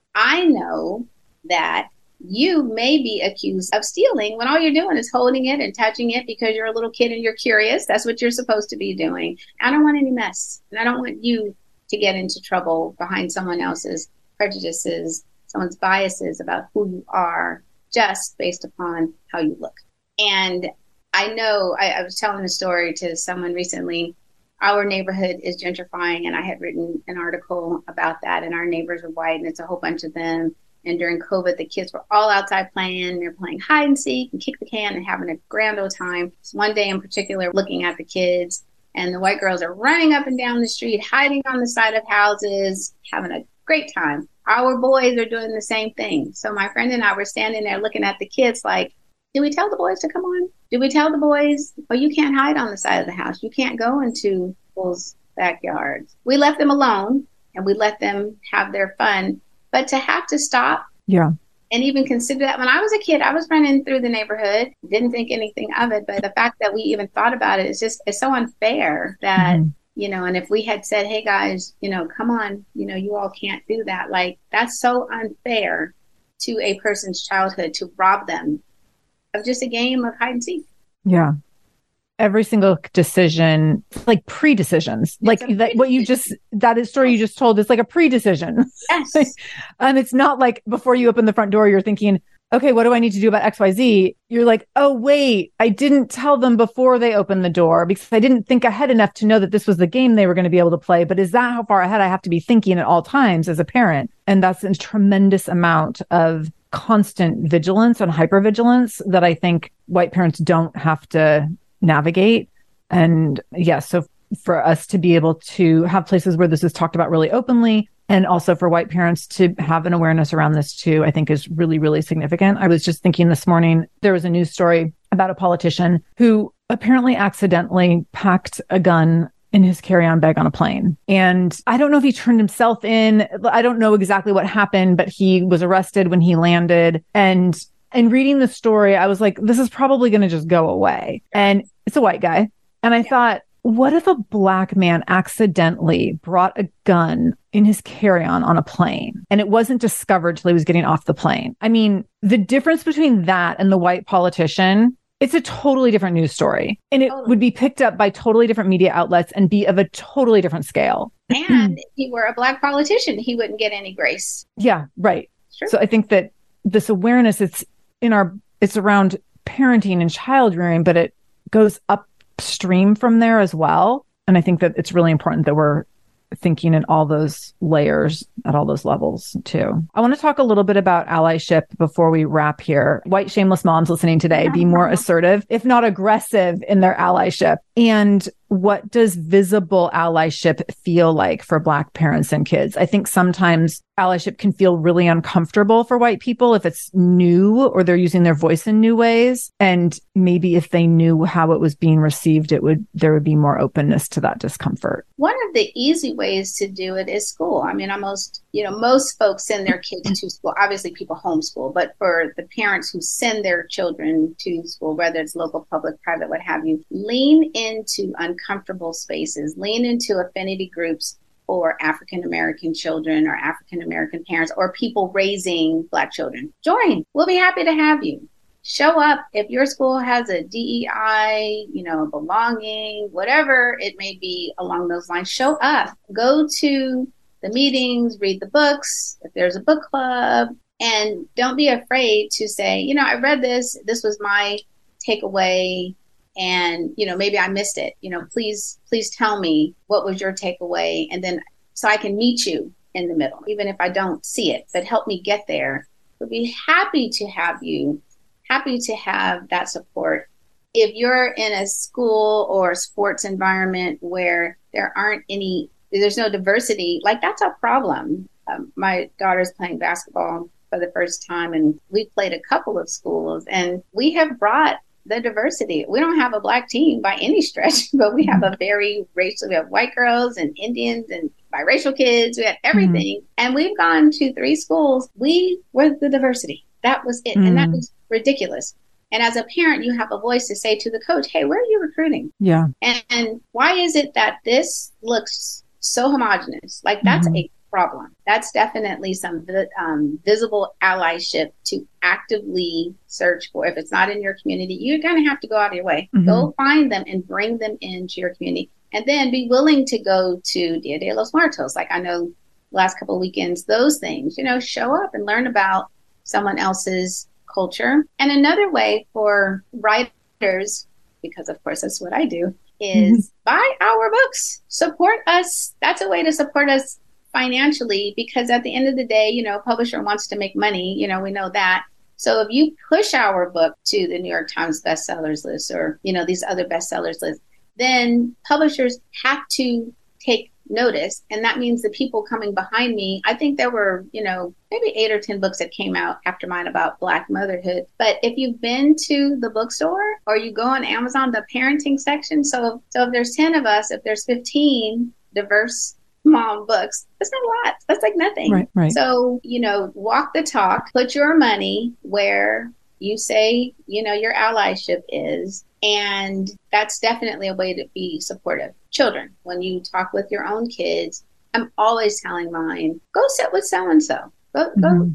I know that you may be accused of stealing when all you're doing is holding it and touching it because you're a little kid and you're curious. That's what you're supposed to be doing. I don't want any mess. And I don't want you to get into trouble behind someone else's prejudices, someone's biases about who you are just based upon how you look. And I know I was telling a story to someone recently. Our neighborhood is gentrifying, and I had written an article about that, and our neighbors are white, and it's a whole bunch of them. And during COVID, the kids were all outside playing. They're playing hide and seek and kick the can and having a grand old time. So one day in particular, looking at the kids, and the white girls are running up and down the street, hiding on the side of houses, having a great time. Our boys are doing the same thing. So my friend and I were standing there looking at the kids like, did we tell the boys to come on? Did we tell the boys, oh, you can't hide on the side of the house. You can't go into people's backyards. We left them alone and we let them have their fun. But to have to stop and even consider that, when I was a kid, I was running through the neighborhood, didn't think anything of it. But the fact that we even thought about it is just, it's so unfair that, and if we had said, hey guys, come on, you all can't do that. Like, that's so unfair to a person's childhood to rob them of just a game of hide and seek. Yeah. Every single decision, like pre-decisions, like that, what you just, that is story you just told is like a pre-decision. Yes. It's not like before you open the front door, you're thinking, okay, what do I need to do about XYZ? You're like, oh, wait, I didn't tell them before they opened the door because I didn't think ahead enough to know that this was the game they were going to be able to play. But is that how far ahead I have to be thinking at all times as a parent? And that's a tremendous amount of constant vigilance and hypervigilance that I think white parents don't have to navigate. And so for us to be able to have places where this is talked about really openly, and also for white parents to have an awareness around this too, I think is really, really significant. I was just thinking this morning, there was a news story about a politician who apparently accidentally packed a gun in his carry-on bag on a plane. And I don't know if he turned himself in. I don't know exactly what happened, but he was arrested when he landed. And reading the story, I was like, this is probably going to just go away. And it's a white guy. And I thought, what if a Black man accidentally brought a gun in his carry-on on a plane and it wasn't discovered till he was getting off the plane? I mean, the difference between that and the white politician, it's a totally different news story. And it would be picked up by totally different media outlets and be of a totally different scale. And if he were a Black politician, he wouldn't get any grace. Yeah, right. Sure. So I think that this awareness, it's around parenting and child rearing, but it goes upstream from there as well. And I think that it's really important that we're thinking in all those layers at all those levels too. I want to talk a little bit about allyship before we wrap here. White shameless moms listening today, be more assertive, if not aggressive in their allyship. And what does visible allyship feel like for Black parents and kids? I think sometimes allyship can feel really uncomfortable for white people if it's new or they're using their voice in new ways. And maybe if they knew how it was being received, there would be more openness to that discomfort. One of the easy ways to do it is school. I mean, most folks send their kids to school. Obviously, people homeschool, but for the parents who send their children to school, whether it's local, public, private, what have you, lean into uncomfortable spaces, lean into affinity groups for African American children or African American parents or people raising Black children. Join. We'll be happy to have you. Show up. If your school has a DEI, belonging, whatever it may be along those lines, show up. Go to the meetings, read the books, if there's a book club, and don't be afraid to say, I read this was my takeaway, and, maybe I missed it. Please tell me what was your takeaway, and then so I can meet you in the middle, even if I don't see it, but help me get there. We'll be happy to have you, happy to have that support. If you're in a school or sports environment where there's no diversity, like that's a problem. My daughter's playing basketball for the first time, and we played a couple of schools, and we have brought the diversity. We don't have a Black team by any stretch, but we have a very racial, we have white girls and Indians and biracial kids. We have everything. And we've gone to 3 schools. We were the diversity. That was it. And that was ridiculous. And as a parent, you have a voice to say to the coach, hey, where are you recruiting? Yeah. And why is it that this looks so homogenous? Like, that's a problem. That's definitely some visible allyship to actively search for. If it's not in your community, you're going to have to go out of your way. Go find them and bring them into your community. And then be willing to go to Dia de los Muertos. Like, I know last couple of weekends, those things, show up and learn about someone else's culture. And another way for writers, because of course that's what I do, is buy our books, support us. That's a way to support us financially, because at the end of the day, publisher wants to make money, we know that. So if you push our book to the New York Times bestsellers list, or, these other bestsellers lists, then publishers have to take notice. And that means the people coming behind me, I think there were, maybe 8 or 10 books that came out after mine about Black motherhood. But if you've been to the bookstore or you go on Amazon, the parenting section, so if there's 10 of us, if there's 15 diverse mom books, that's not a lot. That's like nothing. Right. So, walk the talk, put your money where you say, your allyship is. And that's definitely a way to be supportive. Children, when you talk with your own kids, I'm always telling mine, go sit with so-and-so. Go,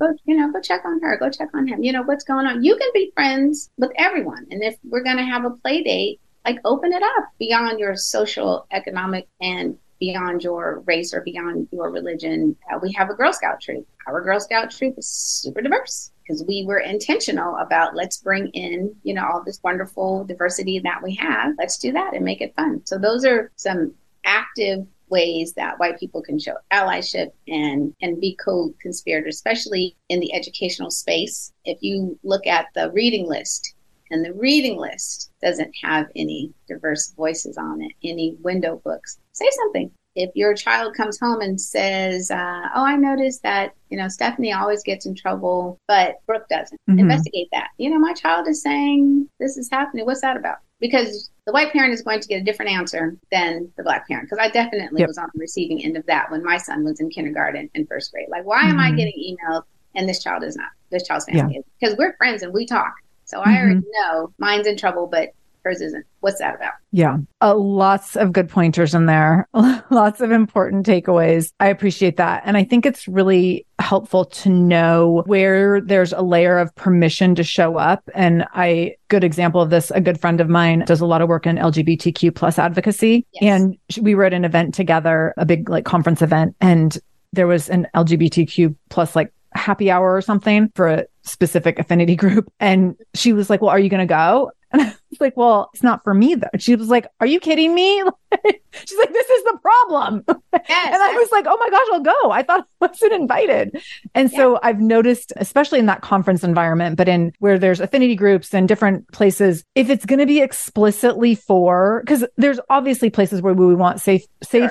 go check on her. Go check on him. What's going on. You can be friends with everyone. And if we're going to have a play date, like, open it up beyond your social, economic, and beyond your race or beyond your religion. We have a Girl Scout troop. Our Girl Scout troop is super diverse because we were intentional about, let's bring in, all this wonderful diversity that we have. Let's do that and make it fun. So those are some active ways that white people can show allyship and be co-conspirators, especially in the educational space. If you look at the reading list, and the reading list doesn't have any diverse voices on it, any window books, say something. If your child comes home and says, I noticed that, Stephanie always gets in trouble, but Brooke doesn't. Investigate that. My child is saying this is happening. What's that about? Because the white parent is going to get a different answer than the Black parent. Because I definitely was on the receiving end of that when my son was in kindergarten and first grade. Like, why am I getting emailed and this child is not? This child's family is. Because we're friends and we talk. So I already know mine's in trouble, but hers isn't. What's that about? Yeah. Lots of good pointers in there. Lots of important takeaways. I appreciate that. And I think it's really helpful to know where there's a layer of permission to show up. And good example of this, a good friend of mine does a lot of work in LGBTQ plus advocacy. Yes. And we were at an event together, a big conference event. And there was an LGBTQ plus happy hour or something for a specific affinity group. And she was like, well, are you going to go? And I was like, well, it's not for me though. She was like, are you kidding me? She's like, this is the problem. Yes, and I was like, oh my gosh, I'll go. I thought I wasn't invited. And so I've noticed, especially in that conference environment, but in where there's affinity groups and different places, if it's going to be explicitly because there's obviously places where we want safe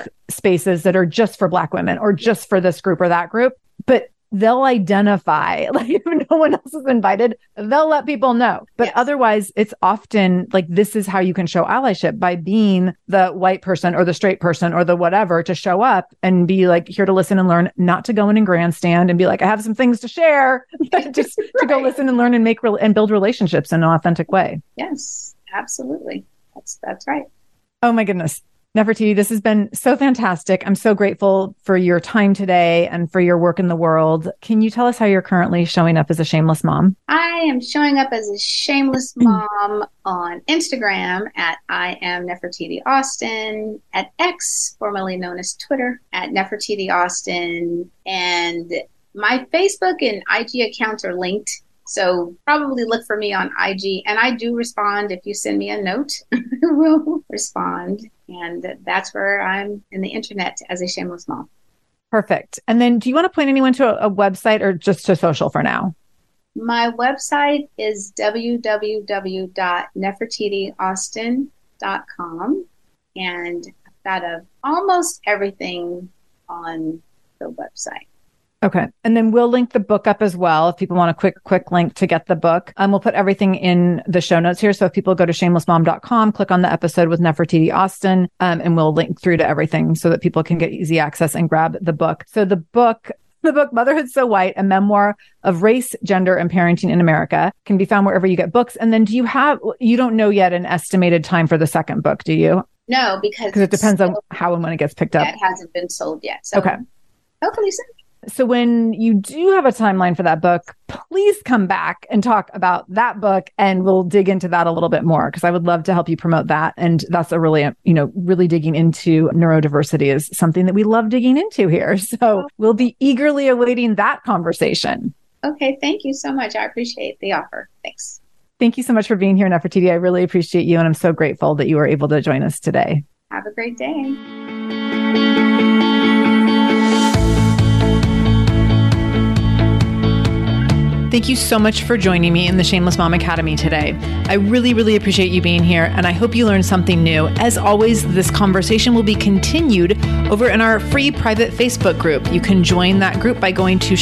spaces that are just for Black women or just for this group or that group. But they'll identify, if no one else is invited, they'll let people know. But otherwise, it's often this is how you can show allyship, by being the white person or the straight person or the whatever, to show up and be here to listen and learn, not to go in and grandstand and be like, I have some things to share, but just to go listen and learn and and build relationships in an authentic way. Yes, absolutely. That's right. Oh my goodness. Nefertiti, this has been so fantastic. I'm so grateful for your time today and for your work in the world. Can you tell us how you're currently showing up as a shameless mom? I am showing up as a shameless mom on Instagram at I am Nefertiti Austin, at X, formerly known as Twitter, at Nefertiti Austin. And my Facebook and IG accounts are linked. So probably look for me on IG. And I do respond. If you send me a note, I will respond. And that's where I'm in the internet as a shameless mom. Perfect. And then do you want to point anyone to a website or just to social for now? My website is www.nefertitiaustin.com. And I've got almost everything on the website. Okay. And then we'll link the book up as well. If people want a quick link to get the book, we'll put everything in the show notes here. So if people go to shamelessmom.com, click on the episode with Nefertiti Austin, and we'll link through to everything so that people can get easy access and grab the book. So the book, Motherhood So White, a memoir of race, gender, and parenting in America, can be found wherever you get books. And then you don't know yet an estimated time for the second book, do you? No, because it depends on how and when it gets picked up. It hasn't been sold yet. So okay. Hopefully soon. So when you do have a timeline for that book, please come back and talk about that book, and we'll dig into that a little bit more, because I would love to help you promote that. And that's a really, really digging into neurodiversity is something that we love digging into here. So we'll be eagerly awaiting that conversation. Okay. Thank you so much. I appreciate the offer. Thanks. Thank you so much for being here, Nefertiti. I really appreciate you. And I'm so grateful that you were able to join us today. Have a great day. Thank you so much for joining me in the Shameless Mom Academy today. I really, really appreciate you being here, and I hope you learned something new. As always, this conversation will be continued over in our free private Facebook group. You can join that group by going to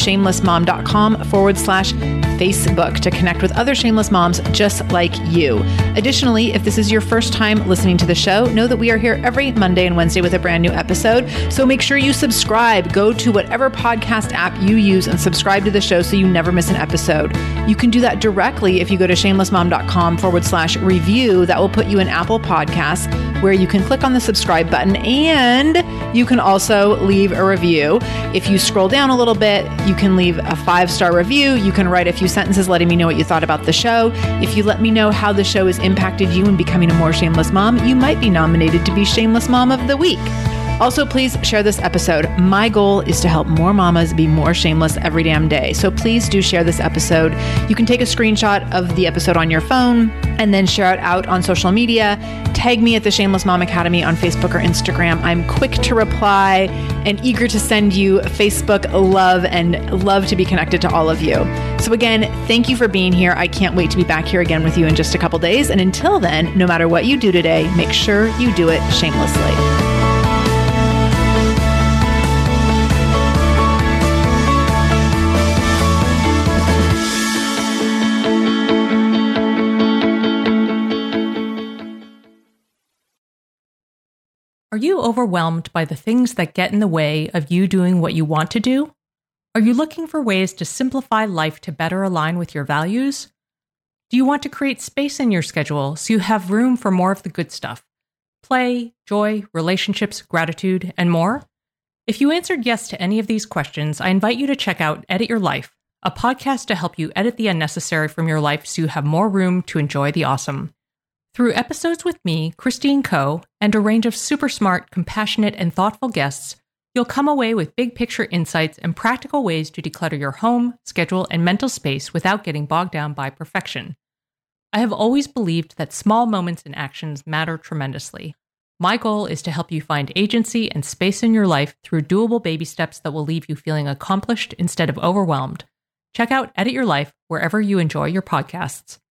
shamelessmom.com/Facebook to connect with other shameless moms just like you. Additionally, if this is your first time listening to the show, know that we are here every Monday and Wednesday with a brand new episode. So make sure you subscribe. Go to whatever podcast app you use and subscribe to the show so you never miss an episode. You can do that directly if you go to shamelessmom.com/review. That will put you in Apple Podcasts, where you can click on the subscribe button, and you can also leave a review. If you scroll down a little bit, you can leave a 5-star review. You can write a few sentences letting me know what you thought about the show. If you let me know how the show has impacted you in becoming a more shameless mom, you might be nominated to be Shameless Mom of the Week. Also, please share this episode. My goal is to help more mamas be more shameless every damn day. So please do share this episode. You can take a screenshot of the episode on your phone and then share it out on social media. Tag me at the Shameless Mom Academy on Facebook or Instagram. I'm quick to reply and eager to send you Facebook love and love to be connected to all of you. So again, thank you for being here. I can't wait to be back here again with you in just a couple days. And until then, no matter what you do today, make sure you do it shamelessly. Are you overwhelmed by the things that get in the way of you doing what you want to do? Are you looking for ways to simplify life to better align with your values? Do you want to create space in your schedule so you have room for more of the good stuff? Play, joy, relationships, gratitude, and more? If you answered yes to any of these questions, I invite you to check out Edit Your Life, a podcast to help you edit the unnecessary from your life so you have more room to enjoy the awesome. Through episodes with me, Christine Coe, and a range of super smart, compassionate, and thoughtful guests, you'll come away with big picture insights and practical ways to declutter your home, schedule, and mental space without getting bogged down by perfection. I have always believed that small moments and actions matter tremendously. My goal is to help you find agency and space in your life through doable baby steps that will leave you feeling accomplished instead of overwhelmed. Check out Edit Your Life wherever you enjoy your podcasts.